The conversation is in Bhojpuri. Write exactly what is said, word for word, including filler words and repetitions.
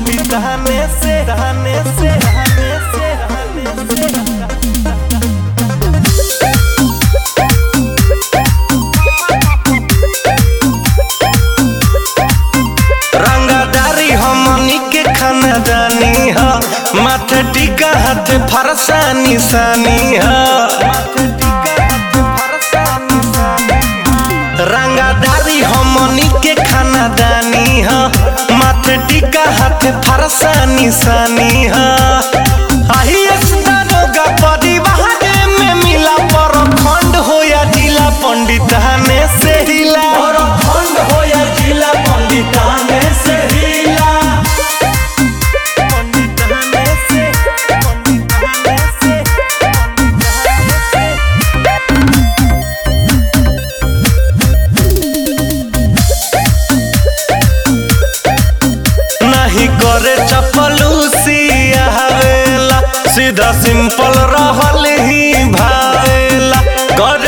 पंडिताने से रहने से रहने से रहने से रंगादारी हमनी के खानदानी ह माथे टीका हाथ फरसा निशानी ह रंगादारी हमनी के खानदानी ह माथे टीका हाथ फरसा निशानी ह आही दारोगा परिवार में मिला परखंड हो या जिला पंडिताने से हिला परखंड हो या जिला पंडिताने से हिला पंडिताने से पंडिताने से नहीं करे चपलूसी आवेला सीधा सिंपल रहल ही भावेला कर